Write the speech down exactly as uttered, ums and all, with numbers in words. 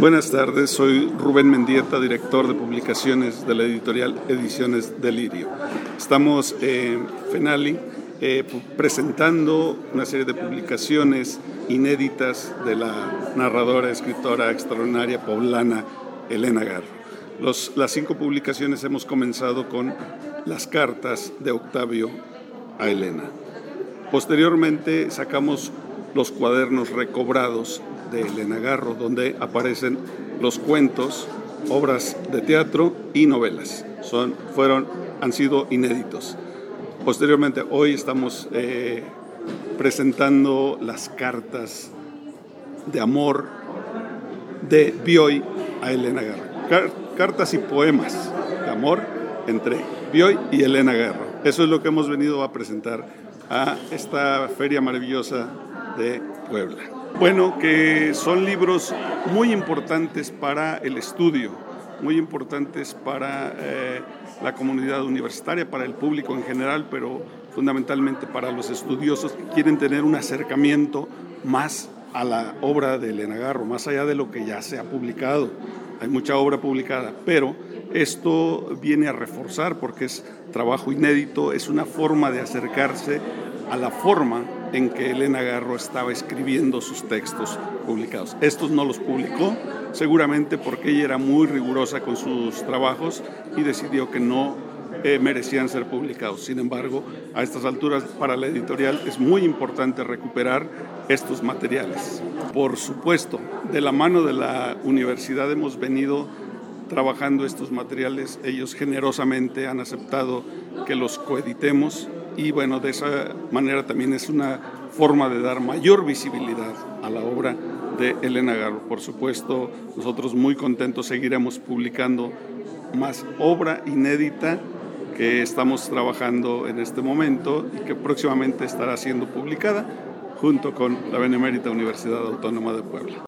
Buenas tardes, soy Rubén Mendieta, director de publicaciones de la editorial Ediciones Delirio. Estamos en FENALI eh, presentando una serie de publicaciones inéditas de la narradora, escritora extraordinaria poblana Elena Garro. Los, las cinco publicaciones hemos comenzado con las cartas de Octavio a Elena. Posteriormente sacamos los cuadernos recobrados de Elena Garro, donde aparecen los cuentos, obras de teatro y novelas. Son, fueron, han sido inéditos. Posteriormente, hoy estamos eh, presentando las cartas de amor de Bioy a Elena Garro. Car- cartas y poemas de amor entre Bioy y Elena Garro. Eso es lo que hemos venido a presentar a esta feria maravillosa de Puebla. Bueno, que son libros muy importantes para el estudio, muy importantes para eh, la comunidad universitaria, para el público en general, pero fundamentalmente para los estudiosos que quieren tener un acercamiento más a la obra de Elena Garro, más allá de lo que ya se ha publicado. Hay mucha obra publicada, pero esto viene a reforzar porque es trabajo inédito, es una forma de acercarse a la forma en que Elena Garro estaba escribiendo sus textos publicados. Estos no los publicó, seguramente porque ella era muy rigurosa con sus trabajos y decidió que no eh, merecían ser publicados. Sin embargo, a estas alturas para la editorial es muy importante recuperar estos materiales. Por supuesto, de la mano de la universidad hemos venido trabajando estos materiales. Ellos generosamente han aceptado que los coeditemos y bueno, de esa manera también es una forma de dar mayor visibilidad a la obra de Elena Garro. Por supuesto, nosotros muy contentos seguiremos publicando más obra inédita que estamos trabajando en este momento y que próximamente estará siendo publicada junto con la Benemérita Universidad Autónoma de Puebla.